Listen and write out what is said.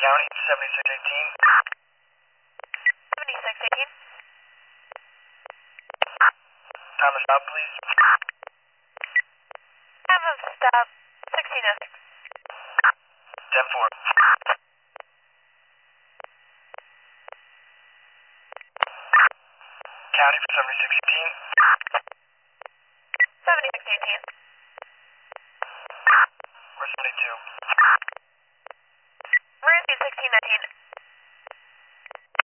County, 7618. 7618. Time of stop, please. Time of stop 1606. 10-4. County for 7618. 7618. Or 72.